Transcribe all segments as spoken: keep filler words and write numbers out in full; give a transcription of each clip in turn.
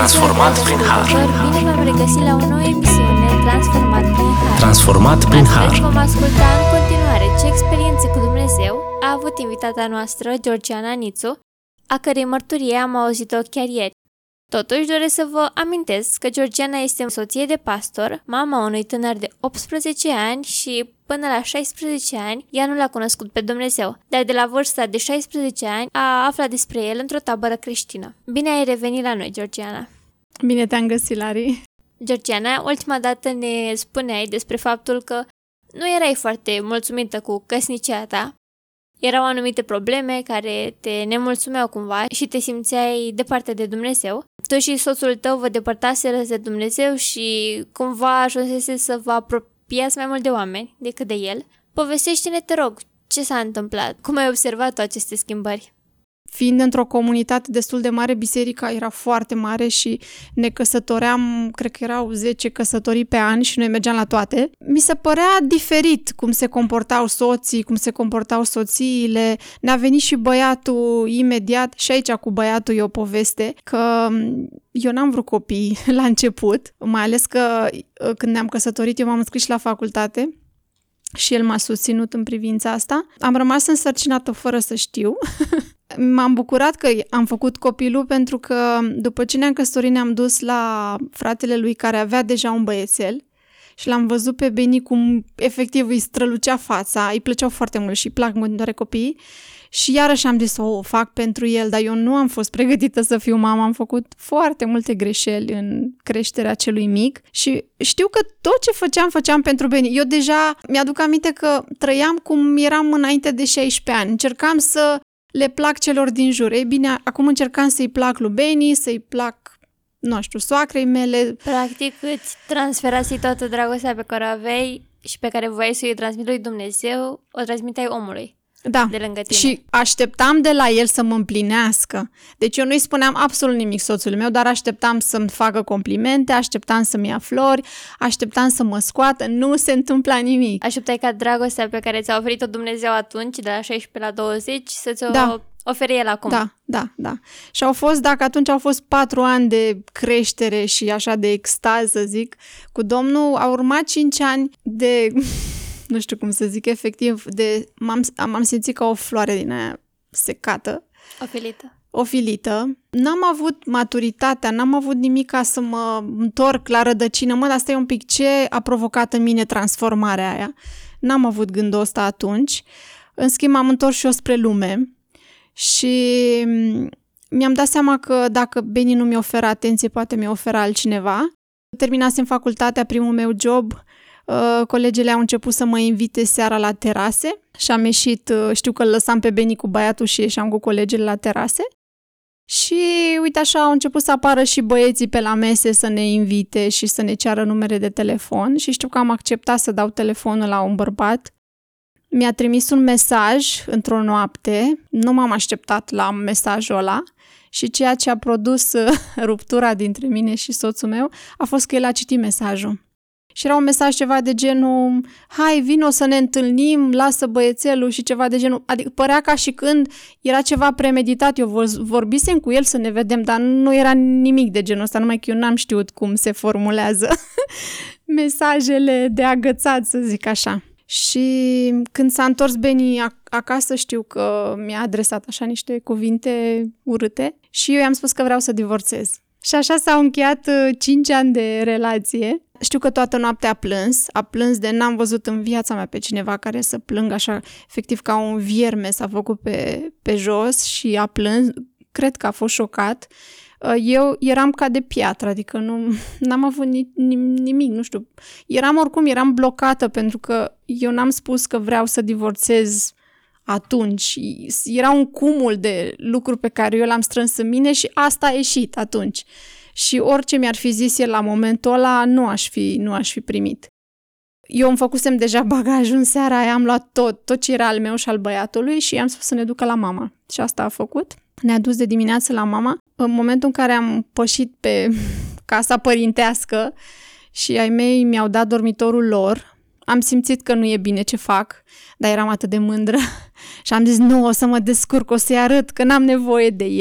Transformat prin har. Bine v-am regăsit la o nouă emisiune Transformat prin har. Transformat prin har. Astăzi vom asculta în continuare ce experiențe cu Dumnezeu a avut invitata noastră, Georgiana Nițu, a cărei mărturie am auzit-o chiar ieri. Totuși doresc să vă amintesc că Georgiana este soție de pastor, mama unui tânăr de optsprezece ani și până la șaisprezece ani ea nu l-a cunoscut pe Dumnezeu, dar de la vârsta de șaisprezece ani a aflat despre el într-o tabără creștină. Bine ai revenit la noi, Georgiana! Bine te-am găsit, Lari! Georgiana, ultima dată ne spuneai despre faptul că nu erai foarte mulțumită cu căsnicia ta. Erau anumite probleme care te nemulțumeau cumva și te simțeai departe de Dumnezeu. Tu și soțul tău vă depărtaserăți de Dumnezeu și cumva ajunsese să vă apropiați mai mult de oameni decât de El. Povestește-ne, te rog, ce s-a întâmplat? Cum ai observat aceste schimbări? Fiind într-o comunitate destul de mare, biserica era foarte mare și ne căsătoream, cred că erau zece căsătorii pe an și noi mergeam la toate. Mi se părea diferit cum se comportau soții, cum se comportau soțiile. Ne-a venit și băiatul imediat, și aici cu băiatul e o poveste, că eu n-am vrut copii la început, mai ales că când ne-am căsătorit eu m-am înscris la facultate și el m-a susținut în privința asta. Am rămas însărcinată fără să știu. M-am bucurat că am făcut copilul pentru că după ce ne-am căsătorit ne-am dus la fratele lui care avea deja un băiețel și l-am văzut pe Beni cum efectiv îi strălucea fața, îi plăceau foarte mult și îi plac în continuare copiii și iarăși am zis, o fac pentru el, dar eu nu am fost pregătită să fiu mamă, am făcut foarte multe greșeli în creșterea celui mic și știu că tot ce făceam, făceam pentru Beni. Eu deja mi-aduc aminte că trăiam cum eram înainte de șaisprezece ani, încercam să le plac celor din jur. Ei bine, acum încercam să-i plac lui Beni, să-i plac, nu știu, soacrei mele. Practic îți transferasi toată dragostea pe care o aveai și pe care voiai să-i transmit lui Dumnezeu, o transmiteai omului. Da, de lângă tine. Și așteptam de la el să mă împlinească. Deci eu nu-i spuneam absolut nimic soțului meu, dar așteptam să-mi facă complimente, așteptam să-mi ia flori, așteptam să mă scoată, nu se întâmpla nimic. Așteptai ca dragostea pe care ți-a oferit-o Dumnezeu atunci, de la șaisprezece la douăzeci, să ți-o da. oferi el acum. Da, da, da. Și au fost, dacă atunci au fost patru ani de creștere și așa de extaz, să zic, cu Domnul, au urmat cinci ani de... nu știu cum să zic, efectiv, de, m-am, m-am simțit ca o floare din aia secată. Ofilită. Ofilită. N-am avut maturitatea, n-am avut nimic ca să mă întorc la rădăcină. Mă, dar stai un pic, ce a provocat în mine transformarea aia? N-am avut gândul ăsta atunci. În schimb, m-am întors și eu spre lume și mi-am dat seama că dacă Beni nu mi oferă atenție, poate mi oferă altcineva. Terminasem facultatea, primul meu job. Uh, colegele au început să mă invite seara la terase și am ieșit, uh, știu că îl lăsam pe Beni cu băiatul și ieșeam cu colegele la terase și uite așa au început să apară și băieții pe la mese să ne invite și să ne ceară numere de telefon și știu că am acceptat să dau telefonul la un bărbat. Mi-a trimis un mesaj într-o noapte, nu m-am așteptat la mesajul ăla și ceea ce a produs uh, ruptura dintre mine și soțul meu a fost că el a citit mesajul. Și era un mesaj ceva de genul, hai, vino să ne întâlnim, lasă băiețelul și ceva de genul. Adică părea ca și când era ceva premeditat. Eu vorbisem cu el să ne vedem, dar nu era nimic de genul ăsta, numai că eu n-am știut cum se formulează mesajele de agățat, să zic așa. Și când s-a întors Beni acasă, știu că mi-a adresat așa niște cuvinte urâte și eu i-am spus că vreau să divorțez. Și așa s-au încheiat cinci ani de relație. Știu că toată noaptea a plâns, a plâns de n-am văzut în viața mea pe cineva care să plângă așa, efectiv ca un vierme s-a făcut pe, pe jos și a plâns, cred că a fost șocat. Eu eram ca de piatră, adică nu n-am avut ni, ni, nimic, nu știu. Eram oricum, eram blocată pentru că eu n-am spus că vreau să divorțez atunci. Era un cumul de lucruri pe care eu l-am strâns în mine și asta a ieșit atunci. Și orice mi-ar fi zis el la momentul ăla, nu aș fi, nu aș fi primit. Eu îmi făcusem deja bagajul în seara aia, am luat tot, tot ce era al meu și al băiatului și i-am spus să ne ducă la mama. Și asta a făcut. Ne-a dus de dimineață la mama. În momentul în care am pășit pe casa părintească și ai mei mi-au dat dormitorul lor, am simțit că nu e bine ce fac, dar eram atât de mândră și am zis, nu, o să mă descurc, o să-i arăt că n-am nevoie de el.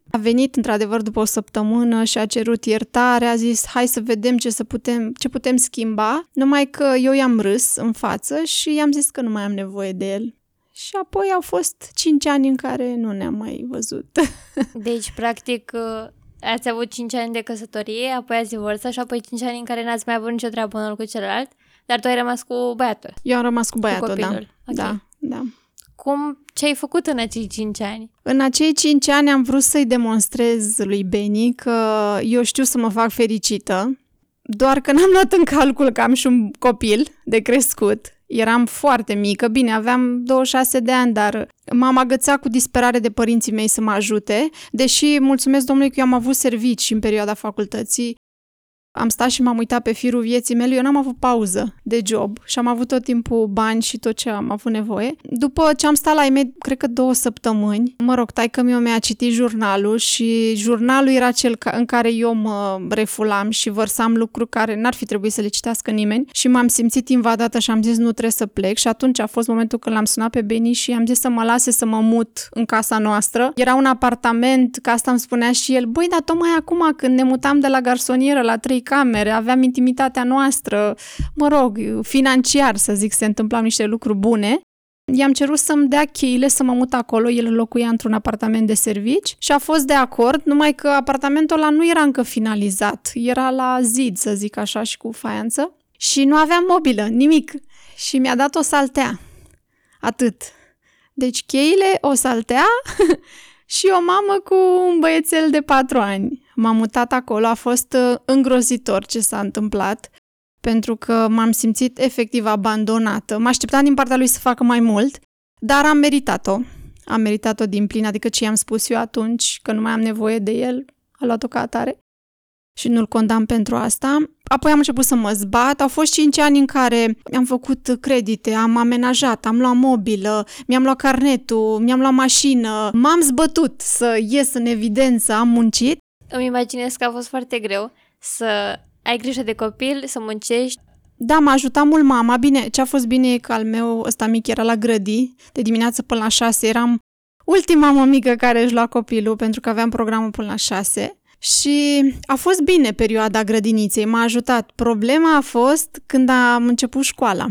A venit într-adevăr după o săptămână și a cerut iertare, a zis hai să vedem ce, să putem, ce putem schimba, numai că eu i-am râs în față și i-am zis că nu mai am nevoie de el. Și apoi au fost cinci ani în care nu ne-am mai văzut. Deci, practic, ați avut cinci ani de căsătorie, apoi ați divorțat și apoi cinci ani în care n-ați mai avut nicio treabă unul cu celălalt, dar tu ai rămas cu băiatul. Eu am rămas cu băiatul, cu da. Okay. Da, da. Cum, ce ai făcut în acei cinci ani? În acei cinci ani am vrut să-i demonstrez lui Beni că eu știu să mă fac fericită, doar că n-am luat în calcul că am și un copil de crescut. Eram foarte mică, bine, aveam douăzeci și șase de ani, dar m-am agățat cu disperare de părinții mei să mă ajute, deși, mulțumesc Domnului că eu am avut servici în perioada facultății. Am stat și m-am uitat pe firul vieții mele, eu n-am avut pauză de job și am avut tot timpul bani și tot ce am avut nevoie. După ce am stat la ei mei, cred că două săptămâni, mă rog, taică-miu mi-a citit jurnalul și jurnalul era cel în care eu mă refulam și vărsam lucruri care n-ar fi trebuit să le citească nimeni și m-am simțit invadată și am zis nu trebuie să plec și atunci a fost momentul când l-am sunat pe Beni și am zis să mă lase să mă mut în casa noastră. Era un apartament, că asta îmi spunea și el, băi, dar tocmai acum când ne mutam de la garsonieră la trei camere, aveam intimitatea noastră, mă rog, financiar, să zic, se întâmplau niște lucruri bune. I-am cerut să-mi dea cheile să mă mut acolo, el locuia într-un apartament de servici și a fost de acord, numai că apartamentul ăla nu era încă finalizat, era la zid, să zic așa, și cu faianță și nu aveam mobilă, nimic. Și mi-a dat o saltea. Atât. Deci cheile, o saltea și o mamă cu un băiețel de patru ani. M-am mutat acolo, a fost îngrozitor ce s-a întâmplat, pentru că m-am simțit efectiv abandonată. Mă așteptam din partea lui să facă mai mult, dar am meritat-o. Am meritat-o din plin, adică ce i-am spus eu atunci, că nu mai am nevoie de el, a luat-o ca atare și nu-l condamn pentru asta. Apoi am început să mă zbat. Au fost cinci ani în care am făcut credite, am amenajat, am luat mobilă, mi-am luat carnetul, mi-am luat mașină. M-am zbătut să ies în evidență, am muncit. Îmi imaginez că a fost foarte greu să ai grijă de copil, să muncești. Da, m-a ajutat mult mama. Bine, ce a fost bine e că al meu ăsta mic era la grădii, de dimineață până la șase. Eram ultima mămică care își lua copilul, pentru că aveam programul până la șase. Și a fost bine perioada grădiniței, m-a ajutat. Problema a fost când am început școala.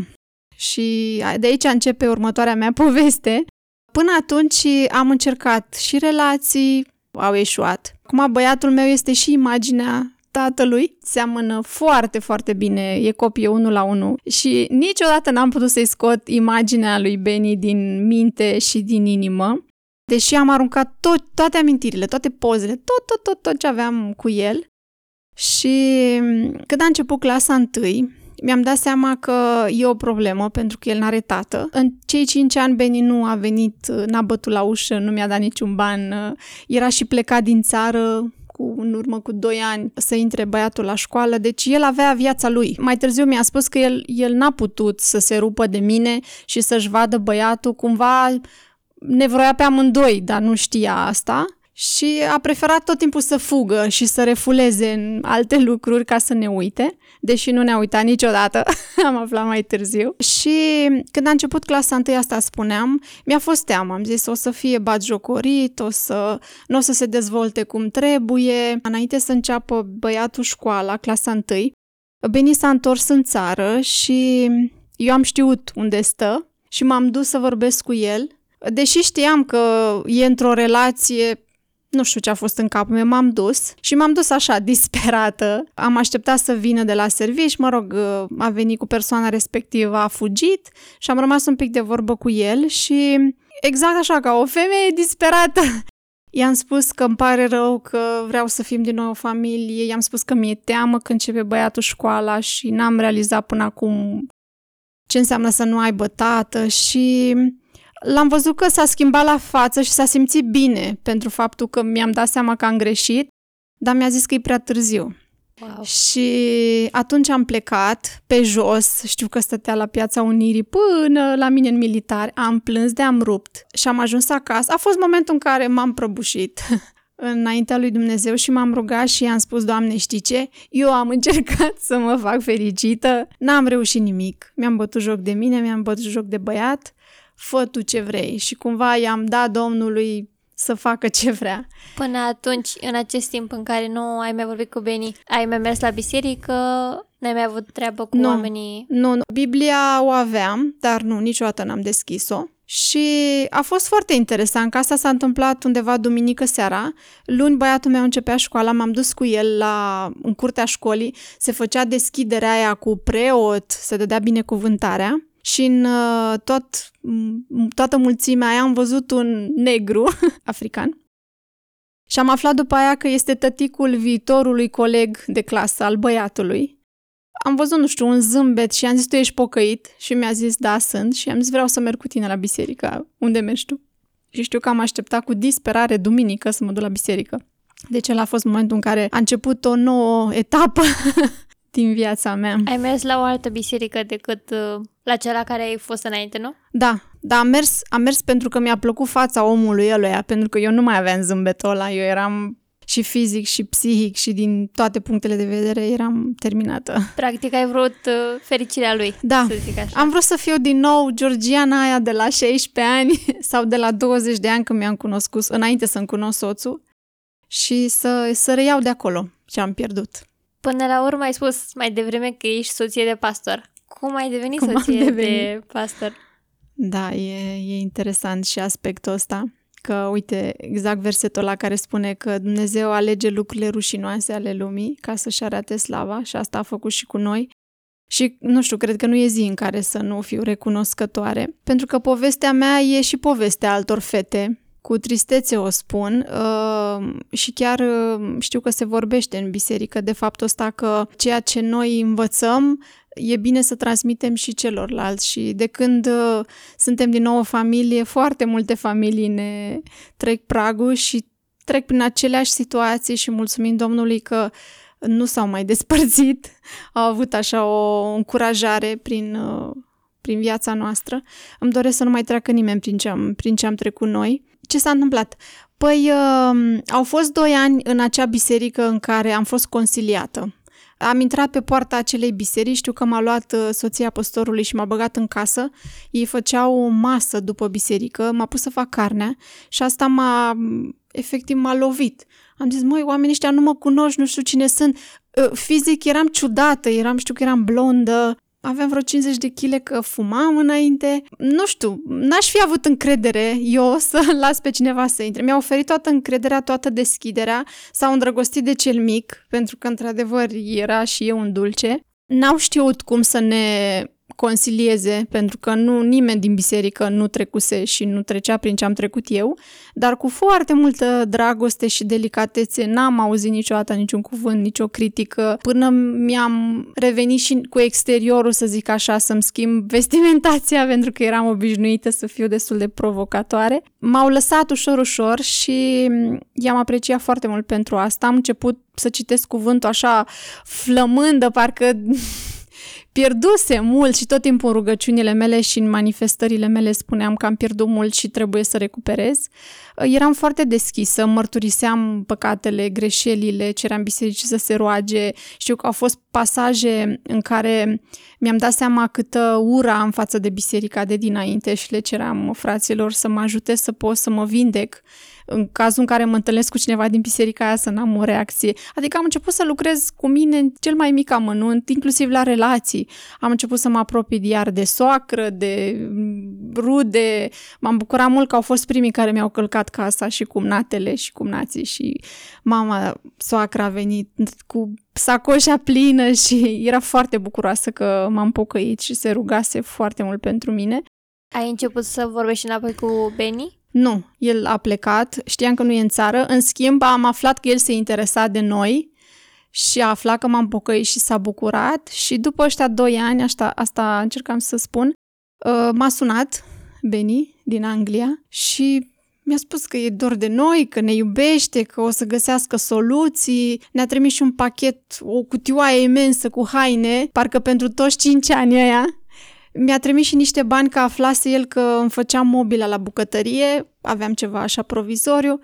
Și de aici începe următoarea mea poveste. Până atunci am încercat și relații, au eșuat. Acum băiatul meu este și imaginea tatălui, seamănă foarte, foarte bine, e copie unul la unul și niciodată n-am putut să-i scot imaginea lui Beni din minte și din inimă, deși am aruncat tot, toate amintirile, toate pozele, tot, tot, tot, tot ce aveam cu el. Și când a început clasa întâi, mi-am dat seama că e o problemă pentru că el n-are tată. În cei cinci ani Beni nu a venit, n-a bătut la ușă, nu mi-a dat niciun ban, era și plecat din țară cu, în urmă cu doi ani să intre băiatul la școală, deci el avea viața lui. Mai târziu mi-a spus că el, el n-a putut să se rupă de mine și să-și vadă băiatul, cumva ne vroia pe amândoi, dar nu știa asta. Și a preferat tot timpul să fugă și să refuleze în alte lucruri ca să ne uite, deși nu ne-a uitat niciodată, am aflat mai târziu. Și când a început clasa întâi, asta spuneam, mi-a fost teamă, am zis o să fie batjocorit, o să, nu o să se dezvolte cum trebuie. Înainte să înceapă băiatul școala, clasa întâi, Beni s-a întors în țară și eu am știut unde stă și m-am dus să vorbesc cu el, deși știam că e într-o relație. Nu știu ce a fost în capul meu, m-am dus și m-am dus așa, disperată. Am așteptat să vină de la servici, mă rog, a venit cu persoana respectivă, a fugit și am rămas un pic de vorbă cu el și exact așa, ca o femeie disperată. I-am spus că îmi pare rău, că vreau să fim din nou o familie, i-am spus că mi-e teamă că începe băiatul școala și n-am realizat până acum ce înseamnă să nu aibă tată și l-am văzut că s-a schimbat la față și s-a simțit bine pentru faptul că mi-am dat seama că am greșit, dar mi-a zis că e prea târziu. Wow. Și atunci am plecat pe jos, știu că stătea la Piața Unirii până la mine în Militari, am plâns de am rupt și am ajuns acasă. A fost momentul în care m-am prăbușit înaintea lui Dumnezeu și m-am rugat și i-am spus, Doamne, știi ce? Eu am încercat să mă fac fericită, n-am reușit nimic. Mi-am bătut joc de mine, mi-am bătut joc de băiat, fă tu ce vrei. Și cumva i-am dat Domnului să facă ce vrea. Până atunci, în acest timp în care nu ai mai vorbit cu Beni, ai mai mers la biserică, n-ai mai avut treabă cu nu, oamenii? Nu, nu. Biblia o aveam, dar nu, niciodată n-am deschis-o. Și a fost foarte interesant, că asta s-a întâmplat undeva duminică seara. Luni băiatul meu începea școala, m-am dus cu el la, în curtea școlii, se făcea deschiderea aia cu preot, se dădea binecuvântarea. Și în tot, toată mulțimea aia am văzut un negru african. Și am aflat după aia că este tăticul viitorului coleg de clasă al băiatului. Am văzut, nu știu, un zâmbet și am zis, tu ești pocăit? Și mi-a zis, da, sunt. Și am zis, vreau să merg cu tine la biserică. Unde mergi tu? Și știu că am așteptat cu disperare duminică să mă duc la biserică. Deci ăla a fost momentul în care a început o nouă etapă din viața mea. Ai mers la o altă biserică decât uh, la cea la care ai fost înainte, nu? Da, dar am mers, am mers pentru că mi-a plăcut fața omului ăluia, pentru că eu nu mai aveam zâmbetul ăla, eu eram și fizic și psihic și din toate punctele de vedere eram terminată. Practic ai vrut uh, fericirea lui, da, să zic așa. Am vrut să fiu din nou Georgiana aia de la șaisprezece ani sau de la douăzeci de ani când mi-am cunoscut, înainte să-mi cunosc soțul și să, să reiau de acolo ce am pierdut. Până la urmă ai spus mai devreme că ești soție de pastor. Cum ai devenit Cum soție devenit? de pastor? Da, e, e interesant și aspectul ăsta. Că, uite, exact versetul ăla care spune că Dumnezeu alege lucrurile rușinoase ale lumii ca să-și arate slava și asta a făcut și cu noi. Și, nu știu, cred că nu e zi în care să nu fiu recunoscătoare. Pentru că povestea mea e și povestea altor fete. Cu tristețe o spun uh, și chiar uh, știu că se vorbește în biserică de faptul ăsta că ceea ce noi învățăm e bine să transmitem și celorlalți și de când uh, suntem din nou o familie, foarte multe familii ne trec pragul și trec prin aceleași situații și mulțumim Domnului că nu s-au mai despărțit, au avut așa o încurajare prin, uh, prin viața noastră. Îmi doresc să nu mai treacă nimeni prin ce am, prin ce am trecut noi. Ce s-a întâmplat? Păi uh, au fost doi ani în acea biserică în care am fost consiliată. Am intrat pe poarta acelei biserici, știu că m-a luat uh, soția păstorului și m-a băgat în casă. Ei făceau o masă după biserică, m-a pus să fac carnea și asta m-a, efectiv m-a lovit. Am zis, măi, oamenii ăștia nu mă cunoști, nu știu cine sunt. Uh, fizic eram ciudată, eram, știu că eram blondă. Aveam vreo cincizeci de kilograme că fumam înainte. Nu știu, n-aș fi avut încredere eu să las pe cineva să intre. Mi-a oferit toată încrederea, toată deschiderea. S-au îndrăgostit de cel mic, pentru că într-adevăr era și eu un dulce. N-au știut cum să ne consilieze, pentru că nu nimeni din biserică nu trecuse și nu trecea prin ce am trecut eu, dar cu foarte multă dragoste și delicatețe n-am auzit niciodată niciun cuvânt, nicio critică, până mi-am revenit și cu exteriorul, să zic așa, să-mi schimb vestimentația, pentru că eram obișnuită să fiu destul de provocatoare. M-au lăsat ușor, ușor și i-am apreciat foarte mult pentru asta. Am început să citesc cuvântul așa flămândă, parcă pierduse mult și tot timpul în rugăciunile mele și în manifestările mele spuneam că am pierdut mult și trebuie să recuperez. Eram foarte deschisă, mărturiseam păcatele, greșelile, ceream bisericii să se roage. Știu că au fost pasaje în care mi-am dat seama câtă ură am față de biserica de dinainte și le ceream fraților să mă ajute să pot să mă vindec. În cazul în care mă întâlnesc cu cineva din biserica aia să n-am o reacție. Adică am început să lucrez cu mine în cel mai mic amănunt, inclusiv la relații. Am început să mă apropii iar de soacră, de rude. M-am bucurat mult că au fost primii care mi-au călcat casa și cumnatele și cumnații și mama, soacra a venit cu sacoșa plină și era foarte bucuroasă că m-am pocăit și se rugase foarte mult pentru mine. Ai început să vorbești înapoi cu Beni? Nu, el a plecat, știam că nu e în țară, în schimb am aflat că el se interesa de noi și a aflat că m-am pocăit și s-a bucurat și după ăștia doi ani, asta, asta încercam să spun, m-a sunat Beni din Anglia și mi-a spus că e dor de noi, că ne iubește, că o să găsească soluții, ne-a trimis și un pachet, o cutioaie imensă cu haine, parcă pentru toți cinci ani ăia. Mi-a trimis și niște bani că aflase el că îmi făceam mobila la bucătărie, aveam ceva așa provizoriu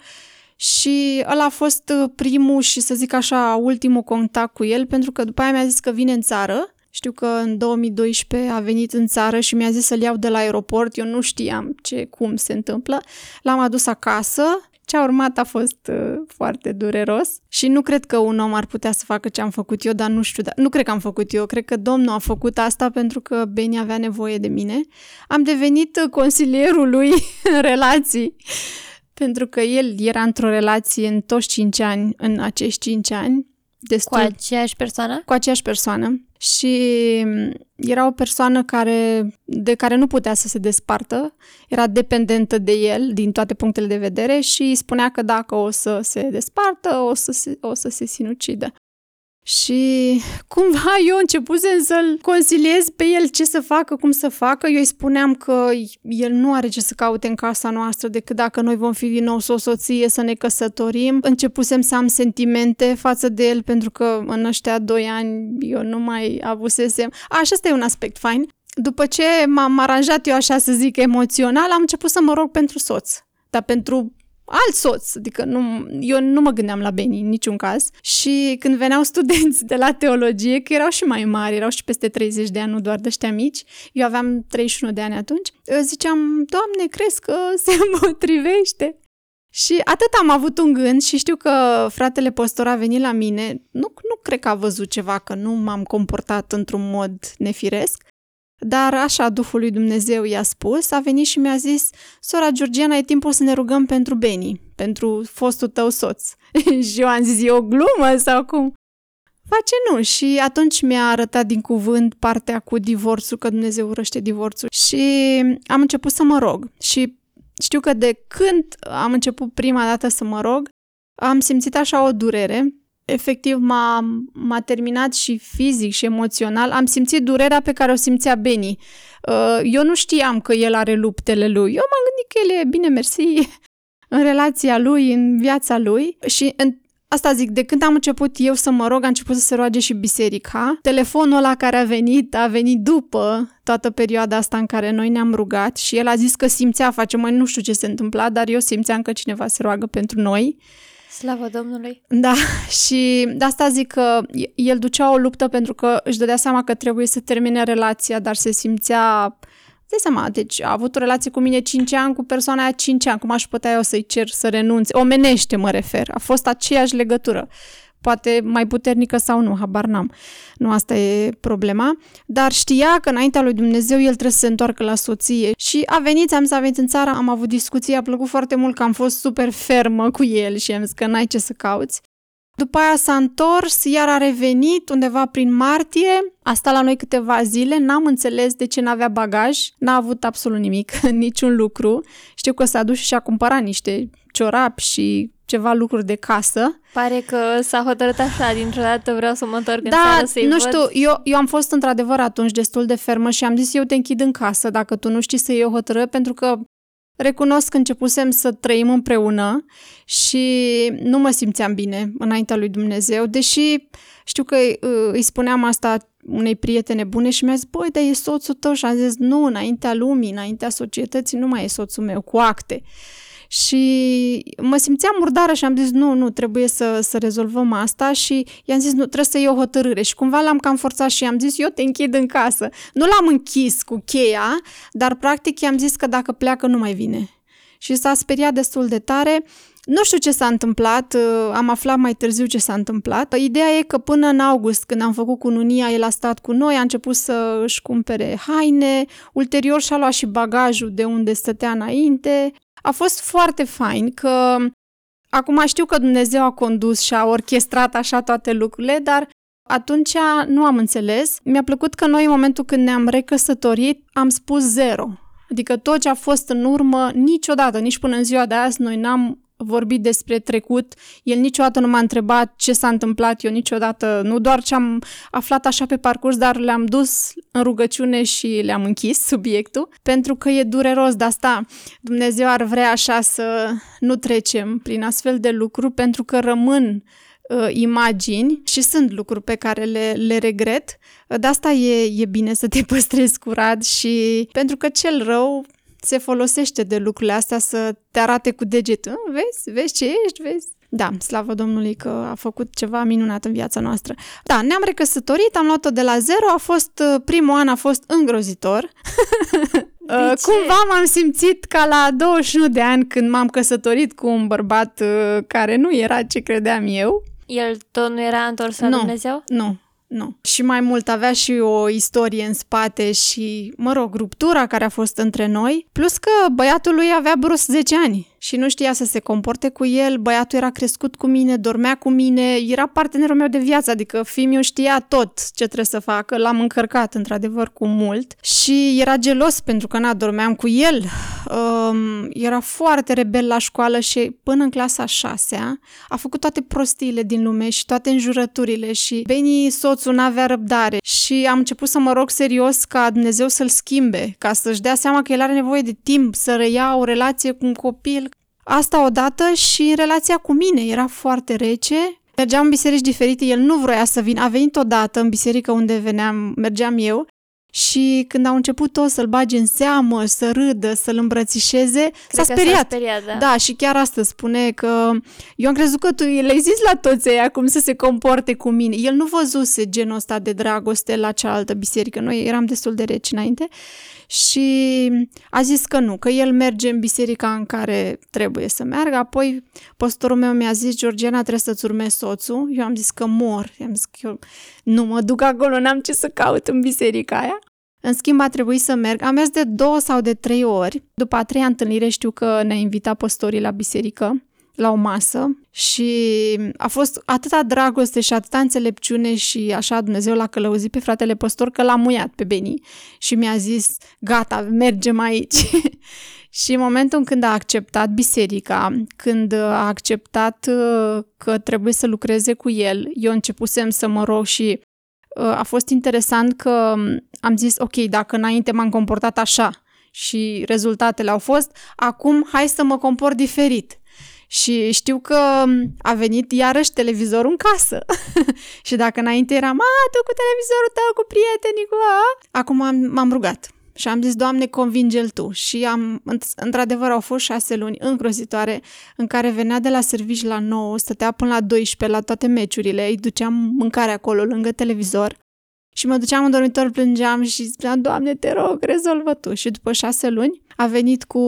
și ăla a fost primul și să zic așa ultimul contact cu el, pentru că după aia mi-a zis că vine în țară. Știu că în două mii doisprezece a venit în țară și mi-a zis să-l iau de la aeroport, eu nu știam ce, cum se întâmplă. L-am adus acasă Ce a urmat a fost uh, foarte dureros și nu cred că un om ar putea să facă ce am făcut eu, dar nu știu, dar nu cred că am făcut eu, cred că Domnul a făcut asta pentru că Beni avea nevoie de mine. Am devenit consilierul lui în relații, pentru că el era într-o relație în toți cinci ani, în acești cinci ani. Destul, cu aceeași persoană? Cu aceeași persoană. Și era o persoană care, de care nu putea să se despartă, era dependentă de el din toate punctele de vedere și spunea că dacă o să se despartă, o să se, o să se sinucidă. Și cumva eu începusem să-l consiliez pe el ce să facă, cum să facă. Eu îi spuneam că el nu are ce să caute în casa noastră decât dacă noi vom fi din nou soț-soție, să ne căsătorim. Începusem să am sentimente față de el pentru că în ăștia doi ani eu nu mai avusesem. Așa ăsta e un aspect fain. După ce m-am aranjat eu așa să zic emoțional, am început să mă rog pentru soț. Dar pentru alt soț, adică nu, eu nu mă gândeam la Beni în niciun caz. Și când veneau studenți de la teologie, că erau și mai mari, erau și peste treizeci de ani, nu doar de ăștia mici, eu aveam treizeci și unu de ani atunci, ziceam, Doamne, crezi că se împotrivește? Și atât am avut un gând și știu că fratele păstor a venit la mine, nu, nu cred că a văzut ceva, că nu m-am comportat într-un mod nefiresc, dar așa Duhul lui Dumnezeu i-a spus, a venit și mi-a zis, sora Georgiana, e timpul să ne rugăm pentru Beni, pentru fostul tău soț. Și eu am zis, e o glumă sau cum? Face nu. Și atunci mi-a arătat din cuvânt partea cu divorțul, că Dumnezeu urăște divorțul. Și am început să mă rog. Și știu că de când am început prima dată să mă rog, am simțit așa o durere. Efectiv m-a, m-a terminat și fizic și emoțional. Am simțit durerea pe care o simțea Beni. Eu nu știam că el are luptele lui. Eu m-am gândit că el e bine mersi în relația lui, în viața lui. Și în, asta zic, de când am început eu să mă rog, a început să se roage și biserica. Telefonul ăla care a venit, a venit după toată perioada asta în care noi ne-am rugat și el a zis că simțea, face, măi, nu știu ce se întâmpla, dar eu simțeam că cineva se roagă pentru noi. Slavă Domnului! Da, și de asta zic că el ducea o luptă pentru că își dădea seama că trebuie să termine relația, dar se simțea, dai seama, deci a avut o relație cu mine cinci ani, cu persoana aia cinci ani, cum aș putea eu să-i cer să renunțe? Omenește mă refer, a fost aceeași legătură. Poate mai puternică sau nu, habar n-am. Nu asta e problema. Dar știa că înaintea lui Dumnezeu el trebuie să se întoarcă la soție. Și a venit, am să venit în țară, am avut discuții, a plăcut foarte mult că am fost super fermă cu el și am zis că n-ai ce să cauți. După aia s-a întors, iar a revenit undeva prin martie, a stat la noi câteva zile, n-am înțeles de ce n-avea bagaj, n-a avut absolut nimic, niciun lucru. Știu că s-a dus și a cumpărat niște ciorapi și ceva lucruri de casă. Pare că s-a hotărât așa, dintr-o dată vreau să mă întorc în da, țară să-i nu văd. știu, eu, eu am fost într-adevăr atunci destul de fermă și am zis eu te închid în casă dacă tu nu știi să iei o hotărâre, pentru că recunosc că începusem să trăim împreună și nu mă simțeam bine înaintea lui Dumnezeu, deși știu că îi spuneam asta unei prietene bune și mi-a zis, băi, dar e soțul tău, și am zis, nu, înaintea lumii, înaintea societății, nu mai e soțul meu, cu acte. Și mă simțeam murdară și am zis, nu, nu, trebuie să, să rezolvăm asta și i-am zis, nu, trebuie să iei o hotărâre. Și cumva l-am cam forțat și i-am zis, eu te închid în casă. Nu l-am închis cu cheia, dar practic i-am zis că dacă pleacă nu mai vine. Și s-a speriat destul de tare. Nu știu ce s-a întâmplat, am aflat mai târziu ce s-a întâmplat. Ideea e că până în august, când am făcut cununia, el a stat cu noi, a început să își cumpere haine, ulterior și-a luat și bagajul de unde stătea înainte. A fost foarte fain că acum știu că Dumnezeu a condus și a orchestrat așa toate lucrurile, dar atunci nu am înțeles. Mi-a plăcut că noi în momentul când ne-am recăsătorit am spus zero. Adică tot ce a fost în urmă, niciodată, nici până în ziua de azi, noi n-am vorbit despre trecut. El niciodată nu m-a întrebat ce s-a întâmplat, eu niciodată, nu doar ce am aflat așa pe parcurs, dar le-am dus în rugăciune și le-am închis subiectul, pentru că e dureros de asta. Dumnezeu ar vrea așa să nu trecem prin astfel de lucruri, pentru că rămân uh, imagini și sunt lucruri pe care le, le regret. De asta e, e bine să te păstrezi curat și pentru că cel rău se folosește de lucrurile astea să te arate cu degetul. Vezi? Vezi ce ești? Vezi? Da, slavă Domnului că a făcut ceva minunat în viața noastră. Da, ne-am recăsătorit, am luat-o de la zero, a fost, primul an a fost îngrozitor. De uh, ce? cumva m-am simțit ca la douăzeci și unu de ani când m-am căsătorit cu un bărbat uh, care nu era ce credeam eu. El tot nu era întors la Nu. Dumnezeu? Nu, nu. Și mai mult avea și o istorie în spate și, mă rog, ruptura care a fost între noi, plus că băiatul lui avea brusc zece ani și nu știa să se comporte cu el, băiatul era crescut cu mine, dormea cu mine, era partenerul meu de viață, adică fiul știa tot ce trebuie să facă, l-am încărcat într-adevăr cu mult și era gelos pentru că na, dormeam cu el, um, era foarte rebel la școală și până în clasa a șasea a făcut toate prostiile din lume și toate înjurăturile și Beni, soțul, n-avea răbdare și am început să mă rog serios ca Dumnezeu să-l schimbe, ca să-și dea seama că el are nevoie de timp să reia o relație cu un copil. Asta odată și în relația cu mine era foarte rece. Mergeam în biserici diferite, el nu vroia să vină. A venit odată în biserică unde veneam, mergeam eu și când au început toți să-l bage în seamă, să râdă, să-l îmbrățișeze, s-a Cred că speriat. S-a speriat da. Da, și chiar asta spune că eu am crezut că tu le-ai zis la toți ăia cum să se comporte cu mine. El nu văzuse genul ăsta de dragoste la cealaltă biserică. Noi eram destul de reci înainte. Și a zis că nu, că el merge în biserica în care trebuie să meargă. Apoi pastorul meu mi-a zis, Georgiana, trebuie să-ți urmezi soțul. Eu am zis că mor. I-am zis că eu nu mă duc acolo, n-am ce să caut în biserica aia. În schimb, a trebuit să merg. Am mers de două sau de trei ori. După a treia întâlnire știu că ne-a invitat pastorii la biserică, la o masă și a fost atâta dragoste și atâta înțelepciune și așa Dumnezeu l-a călăuzit pe fratele păstor că l-a muiat pe Beni și mi-a zis, gata, mergem aici. Și în momentul când a acceptat biserica, când a acceptat că trebuie să lucreze cu el, eu începusem să mă rog și a fost interesant că am zis, ok, dacă înainte m-am comportat așa și rezultatele au fost, acum hai să mă comport diferit. Și știu că a venit iarăși televizorul în casă. Și dacă înainte eram, a, tu cu televizorul tău, cu prietenii, cu a... Acum am, m-am rugat și am zis, Doamne, convinge-l tu. Și am, într-adevăr au fost șase luni îngrozitoare în care venea de la servici la nouă, stătea până la douăsprezece la toate meciurile, îi duceam mâncare acolo lângă televizor. Și mă duceam în dormitor, plângeam și spuneam, Doamne, te rog, rezolvă tu. Și după șase luni a venit cu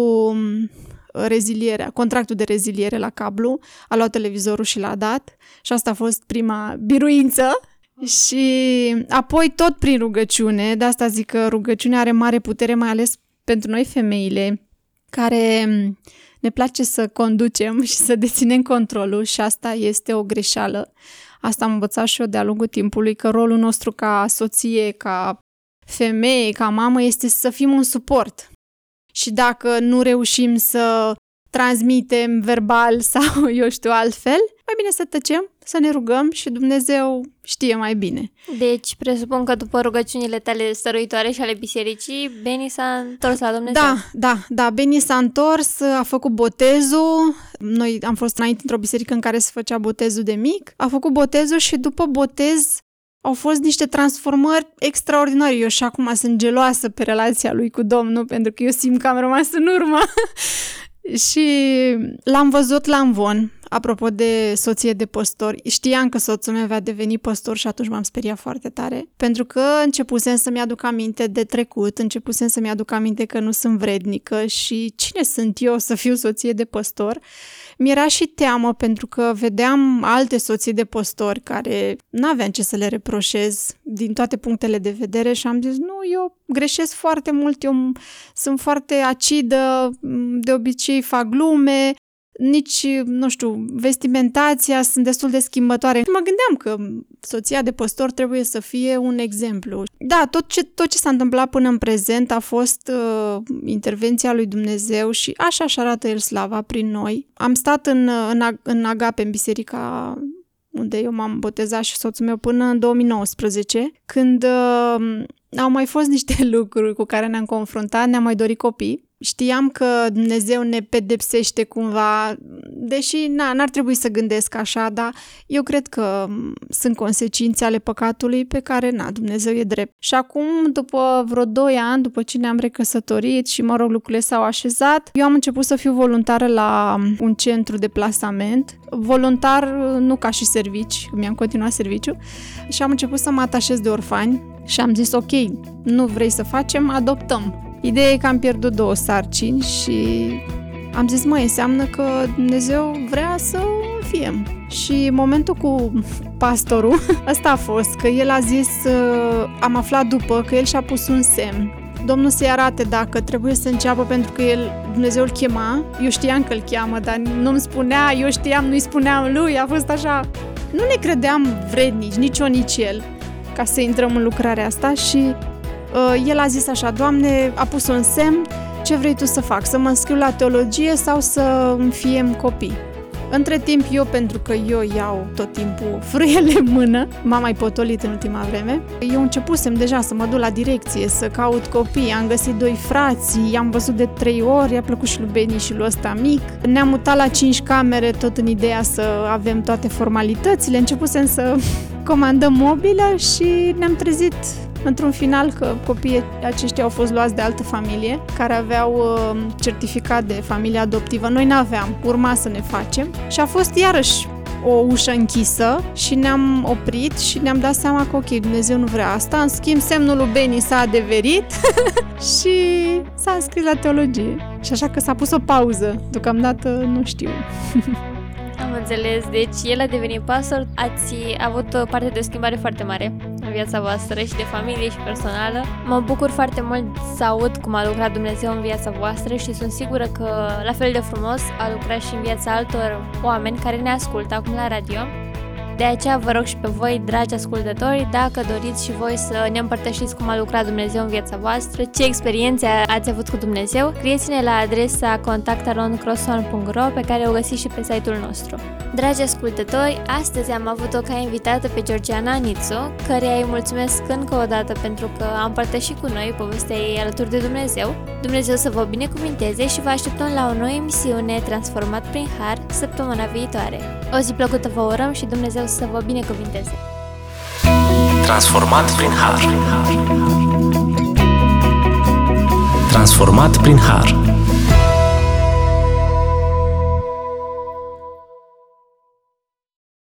rezilierea, contractul de reziliere la cablu, a luat televizorul și l-a dat și asta a fost prima biruință și apoi tot prin rugăciune, de asta zic că rugăciunea are mare putere, mai ales pentru noi femeile care ne place să conducem și să deținem controlul și asta este o greșeală. Asta am învățat și eu de-a lungul timpului, că rolul nostru ca soție, ca femeie, ca mamă este să fim un suport. Și dacă nu reușim să transmitem verbal sau eu știu altfel, mai bine să tăcem, să ne rugăm și Dumnezeu știe mai bine. Deci presupun că după rugăciunile tale stăruitoare și ale bisericii, Beni s-a întors la Dumnezeu. Da, da, da, Beni s-a întors, a făcut botezul, noi am fost înainte într-o biserică în care se făcea botezul de mic, a făcut botezul și după botez au fost niște transformări extraordinare. Eu și acum sunt geloasă pe relația lui cu Domnul, pentru că eu simt că am rămas în urmă. Și l-am văzut la Amvon, apropo de soție de păstor. Știam că soțul meu va deveni păstor și atunci m-am speriat foarte tare. Pentru că începusem să-mi aduc aminte de trecut, începusem să-mi aduc aminte că nu sunt vrednică și cine sunt eu să fiu soție de păstor. Mi-era și teamă pentru că vedeam alte soții de păstori care n-aveam ce să le reproșez din toate punctele de vedere și am zis, nu, eu greșesc foarte mult, eu sunt foarte acidă, de obicei fac glume, nici, nu știu, vestimentația sunt destul de schimbătoare. Mă gândeam că soția de păstor trebuie să fie un exemplu. Da, tot ce, tot ce s-a întâmplat până în prezent a fost uh, intervenția lui Dumnezeu și așa își arată El slava prin noi. Am stat în, în, în Agape, în biserica unde eu m-am botezat și soțul meu până în două mii nouăsprezece, când uh, au mai fost niște lucruri cu care ne-am confruntat, ne-am mai dorit copii. Știam că Dumnezeu ne pedepsește cumva, deși na, n-ar trebui să gândesc așa, dar eu cred că sunt consecințe ale păcatului pe care, na, Dumnezeu e drept. Și acum, după vreo doi ani, după ce ne-am recăsătorit și, mă rog, lucrurile s-au așezat, eu am început să fiu voluntară la un centru de plasament. Voluntar, nu ca și servici, mi-am continuat serviciu, și am început să mă atașez de orfani și am zis, ok, nu vrei să facem, adoptăm. Ideea e că am pierdut două sarcini și am zis, măi, înseamnă că Dumnezeu vrea să fiem. Și momentul cu pastorul, ăsta a fost, că el a zis, am aflat după că el și-a pus un semn. Domnul să-i arate dacă trebuie să înceapă, pentru că el, Dumnezeu îl chema, eu știam că îl cheamă, dar nu-mi spunea, eu știam, nu-i spuneam lui, a fost așa. Nu ne credeam vrednici, nici eu, nici el, ca să intrăm în lucrarea asta și uh, el a zis așa, Doamne, a pus un semn, ce vrei tu să fac, să mă înscriu la teologie sau să îmi fiem copii? Între timp, eu, pentru că eu iau tot timpul frâiele în mână, m-am mai potolit în ultima vreme, eu începusem deja să mă duc la direcție, să caut copii, am găsit doi frați, i-am văzut de trei ori, i-a plăcut și lui Beni și lui ăsta mic. Ne-am mutat la cinci camere, tot în ideea să avem toate formalitățile, începusem să comandăm mobilă și ne-am trezit într-un final că copiii aceștia au fost luați de altă familie, care aveau uh, certificat de familie adoptivă. Noi n-aveam, urma să ne facem și a fost iarăși o ușă închisă și ne-am oprit și ne-am dat seama că ok, Dumnezeu nu vrea asta. În schimb, semnul lui Beni s-a adeverit și s-a înscris la teologie. Și așa că s-a pus o pauză, deocamdată nu știu. Am înțeles, deci el a devenit pastor, ați avut parte de o schimbare foarte mare în viața voastră și de familie și personală. Mă bucur foarte mult să aud cum a lucrat Dumnezeu în viața voastră și sunt sigură că la fel de frumos a lucrat și în viața altor oameni care ne ascultă acum la radio. De aceea vă rog și pe voi, dragi ascultători, dacă doriți și voi să ne împărtășiți cum a lucrat Dumnezeu în viața voastră, ce experiențe ați avut cu Dumnezeu, scrieți-ne la adresa contact arond crosson punct ro pe care o găsiți și pe site-ul nostru. Dragi ascultători, astăzi am avut-o ca invitată pe Georgiana Nițu, căreia îi mulțumesc încă o dată pentru că a împărtășit cu noi povestea ei alături de Dumnezeu. Dumnezeu să vă binecuvinteze și vă așteptăm la o nouă emisiune Transformat prin Har săptămâna viitoare. O zi plăcută vă urăm și Dumnezeu să vă binecuvinteze. Transformat prin Har. Transformat prin Har.